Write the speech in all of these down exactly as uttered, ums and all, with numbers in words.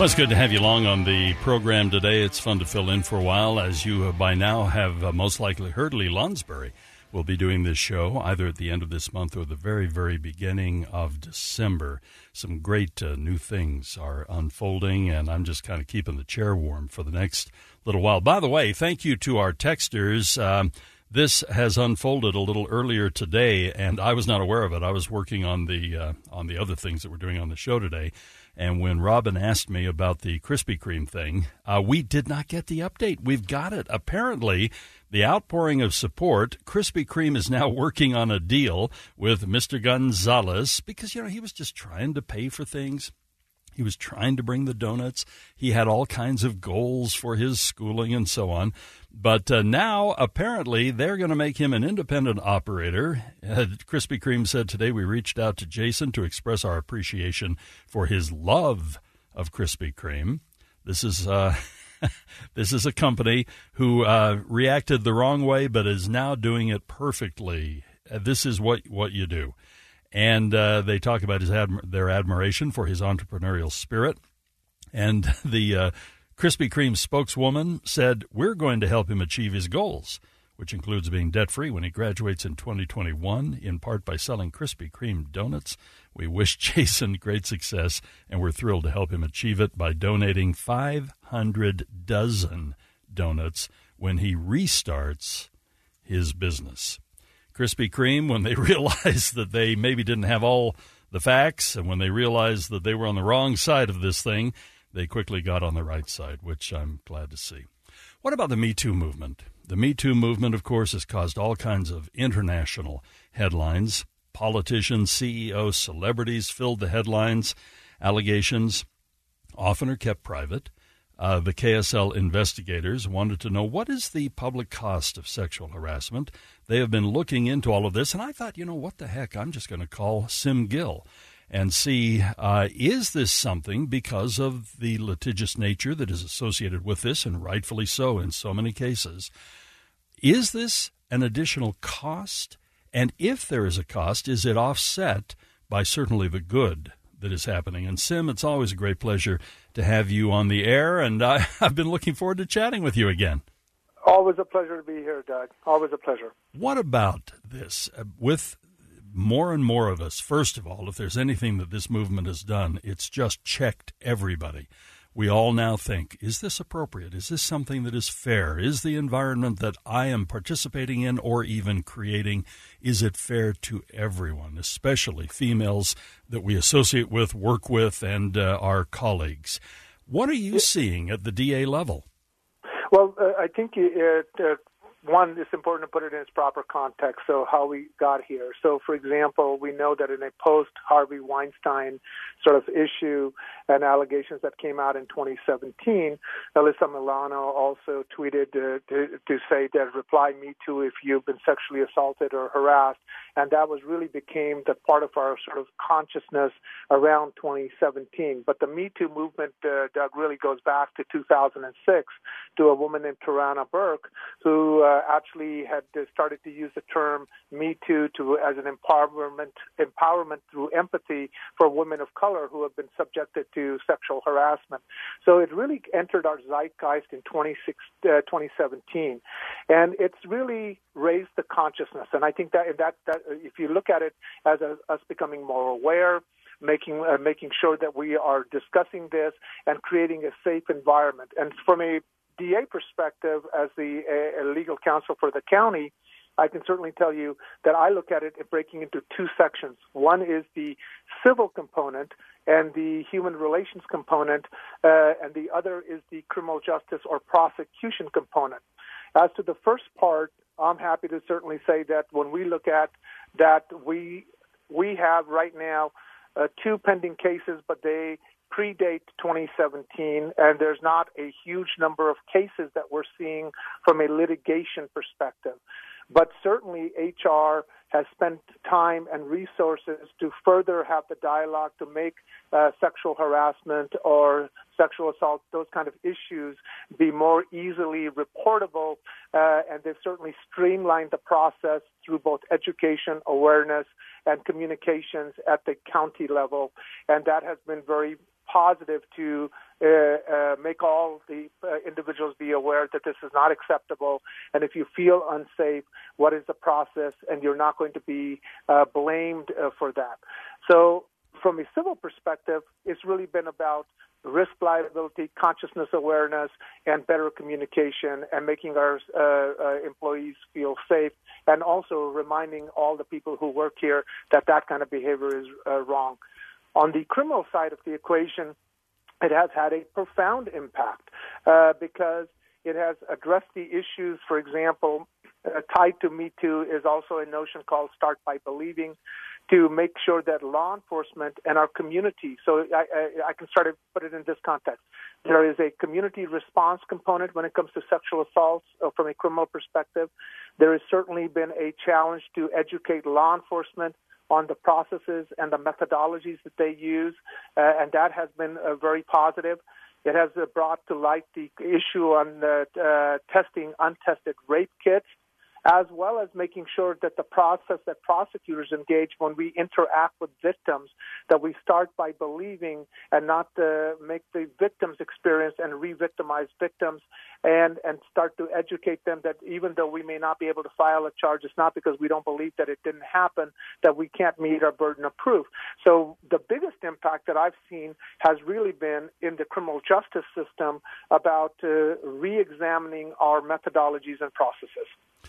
Well, it's good to have you along on the program today. It's fun to fill in for a while. As you uh, by now have uh, most likely heard, Lee Lonsberry will be doing this show either at the end of this month or the very, very beginning of December. Some great uh, new things are unfolding, and I'm just kind of keeping the chair warm for the next little while. By the way, thank you to our texters. Um, this has unfolded a little earlier today, and I was not aware of it. I was working on the uh, on the other things that we're doing on the show today. And when Robin asked me about the Krispy Kreme thing, uh, we did not get the update. We've got it. Apparently, the outpouring of support, Krispy Kreme is now working on a deal with Mister Gonzalez because, you know, he was just trying to pay for things. He was trying to bring the donuts. He had all kinds of goals for his schooling and so on. But uh, now, apparently, they're going to make him an independent operator. Uh, Krispy Kreme said today we reached out to Jason to express our appreciation for his love of Krispy Kreme. This is uh, this is a company who uh, reacted the wrong way but is now doing it perfectly. Uh, this is what, what you do. And uh, they talk about his admi- their admiration for his entrepreneurial spirit. And the uh, Krispy Kreme spokeswoman said, we're going to help him achieve his goals, which includes being debt-free when he graduates in twenty twenty-one, in part by selling Krispy Kreme donuts. We wish Jason great success, and we're thrilled to help him achieve it by donating five hundred dozen donuts when he restarts his business. Krispy Kreme, when they realized that they maybe didn't have all the facts, and when they realized that they were on the wrong side of this thing, they quickly got on the right side, which I'm glad to see. What about the Me Too movement? The Me Too movement, of course, has caused all kinds of international headlines. Politicians, C E Os, celebrities filled the headlines. Allegations often are kept private. Uh, the K S L investigators wanted to know, what is the public cost of sexual harassment? They have been looking into all of this, and I thought, you know, what the heck, I'm just going to call Sim Gill and see, uh, is this something, because of the litigious nature that is associated with this, and rightfully so in so many cases, is this an additional cost? And if there is a cost, is it offset by certainly the good that is happening? And Sim, it's always a great pleasure to have you on the air, and I, I've been looking forward to chatting with you again. Always a pleasure to be here, Doug. Always a pleasure. What about this? Uh, with more and more of us, first of all, if there's anything that this movement has done, it's just checked everybody. We all now think, is this appropriate? Is this something that is fair? Is the environment that I am participating in or even creating, is it fair to everyone, especially females that we associate with, work with, and uh, our colleagues? What are you seeing at the D A level? Well, uh, I think it, uh, one, it's important to put it in its proper context, so how we got here. So, for example, we know that in a post-Harvey Weinstein sort of issue and allegations that came out in twenty seventeen, Alyssa Milano also tweeted uh, to, to say that reply me too if you've been sexually assaulted or harassed, and that was really became the part of our sort of consciousness around twenty seventeen. But the Me Too movement, uh, Doug, really goes back to two thousand six to a woman named Tarana Burke who uh, actually had started to use the term Me Too to as an empowerment empowerment through empathy for women of color who have been subjected to sexual harassment. So it really entered our zeitgeist in twenty seventeen, and it's really raised the consciousness. And I think that that, that if you look at it as a, us becoming more aware, making uh, making sure that we are discussing this and creating a safe environment. And from a D A perspective, as the uh, legal counsel for the county, I can certainly tell you that I look at it breaking into two sections. One is the civil component and the human relations component, uh, and the other is the criminal justice or prosecution component. As to the first part, I'm happy to certainly say that when we look at that, we we have right now uh, two pending cases, but they predate twenty seventeen, and there's not a huge number of cases that we're seeing from a litigation perspective. But certainly H R has spent time and resources to further have the dialogue to make uh, sexual harassment or sexual assault, those kind of issues, be more easily reportable. Uh, and they've certainly streamlined the process through both education, awareness, and communications at the county level. And that has been very positive to uh, uh, make all the uh, individuals be aware that this is not acceptable. And if you feel unsafe, what is the process? And you're not going to be uh, blamed uh, for that. So from a civil perspective, it's really been about risk liability, consciousness awareness, and better communication, and making our uh, uh, employees feel safe, and also reminding all the people who work here that that kind of behavior is uh, wrong. On the criminal side of the equation, it has had a profound impact uh, because it has addressed the issues, for example, uh, tied to Me Too is also a notion called Start by Believing, to make sure that law enforcement and our community, so I, I, I can start to put it in this context. There is a community response component when it comes to sexual assaults uh, from a criminal perspective. There has certainly been a challenge to educate law enforcement on the processes and the methodologies that they use, uh, and that has been uh, very positive. It has uh, brought to light the issue on uh, uh, testing untested rape kits, as well as making sure that the process that prosecutors engage when we interact with victims, that we start by believing and not uh, make the victims experience and re-victimize victims, and, and start to educate them that even though we may not be able to file a charge, it's not because we don't believe that it didn't happen, that we can't meet our burden of proof. So the biggest impact that I've seen has really been in the criminal justice system about uh, re-examining our methodologies and processes.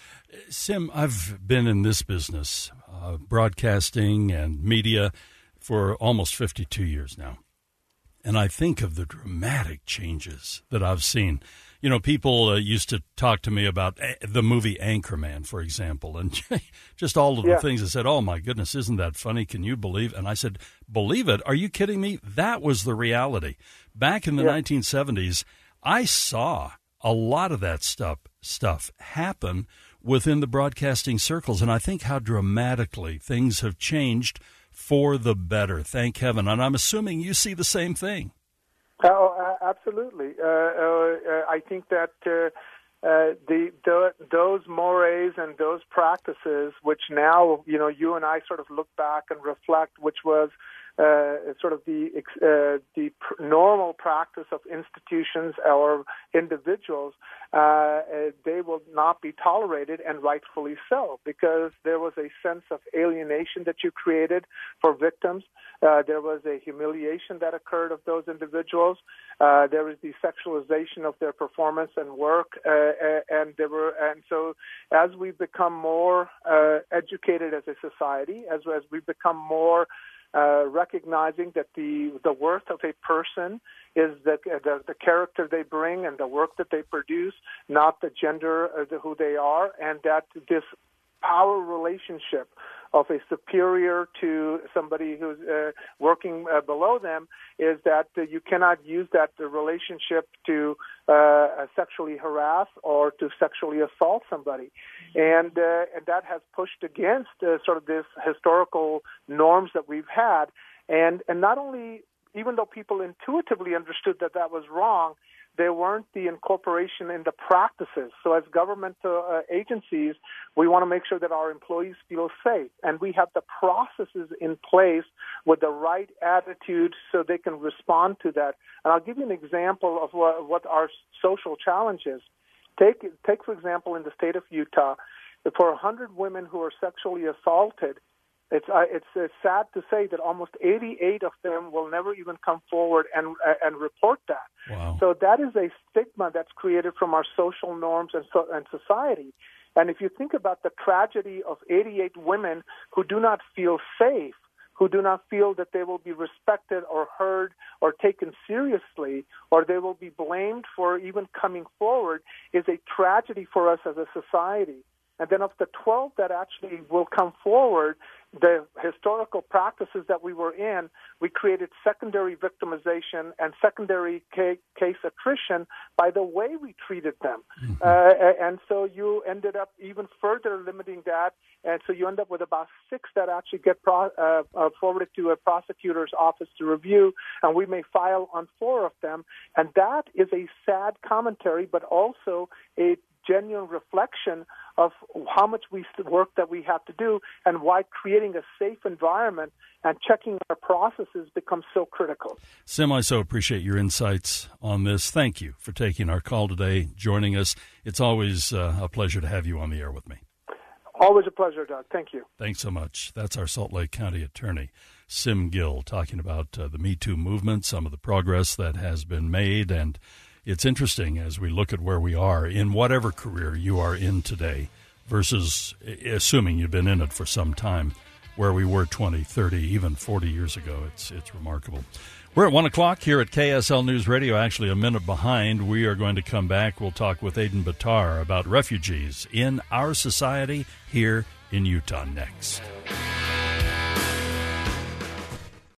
Sim, I've been in this business, uh, broadcasting and media, for almost fifty-two years now. And I think of the dramatic changes that I've seen. You know, people uh, used to talk to me about a- the movie Anchorman, for example, and just all of the yeah. things. I said, oh, my goodness, isn't that funny? Can you believe? And I said, believe it? Are you kidding me? That was the reality. Back in the yeah. nineteen seventies, I saw a lot of that stuff stuff happen within the broadcasting circles, and I think how dramatically things have changed for the better. Thank heaven. And I'm assuming you see the same thing. Oh, uh, absolutely. Uh, uh, I think that uh, uh, the, the those mores and those practices, which now, you know, you and I sort of look back and reflect, which was Uh, sort of the uh, the pr- normal practice of institutions or individuals, uh, they will not be tolerated, and rightfully so, because there was a sense of alienation that you created for victims. Uh, there was a humiliation that occurred of those individuals. Uh, there was the sexualization of their performance and work, uh, and there were, and so as we become more uh, educated as a society, as as we become more Uh, recognizing that the the worth of a person is the, the the character they bring and the work that they produce, not the gender or the, who they are, and that this power relationship of a superior to somebody who's uh, working uh, below them is that uh, you cannot use that uh, relationship to uh, sexually harass or to sexually assault somebody. And, uh, and that has pushed against uh, sort of this historical norms that we've had. And, and not only, even though people intuitively understood that that was wrong, there weren't the incorporation in the practices. So as government uh, agencies, we want to make sure that our employees feel safe, and we have the processes in place with the right attitude so they can respond to that. And I'll give you an example of what, what our social challenge is. Take, take, for example, in the state of Utah, for one hundred women who are sexually assaulted, It's uh, it's uh, sad to say that almost eighty-eight of them will never even come forward and uh, and report that. Wow. So that is a stigma that's created from our social norms and, so, and society. And if you think about the tragedy of eighty-eight women who do not feel safe, who do not feel that they will be respected or heard or taken seriously, or they will be blamed for even coming forward, is a tragedy for us as a society. And then of the twelve that actually will come forward, the historical practices that we were in, we created secondary victimization and secondary ca- case attrition by the way we treated them. Mm-hmm. Uh, and so you ended up even further limiting that, and so you end up with about six that actually get pro- uh, uh, forwarded to a prosecutor's office to review, and we may file on four of them. And that is a sad commentary, but also a genuine reflection of how much we work that we have to do and why creating a safe environment and checking our processes becomes so critical. Sim, I so appreciate your insights on this. Thank you for taking our call today, joining us. It's always uh, a pleasure to have you on the air with me. Always a pleasure, Doug. Thank you. Thanks so much. That's our Salt Lake County attorney, Sim Gill, talking about uh, the Me Too movement, some of the progress that has been made. And it's interesting as we look at where we are in whatever career you are in today versus assuming you've been in it for some time, where we were twenty, thirty, even forty years ago. It's it's remarkable. We're at one o'clock here at K S L News Radio, actually a minute behind. We are going to come back. We'll talk with Aidan Batar about refugees in our society here in Utah next.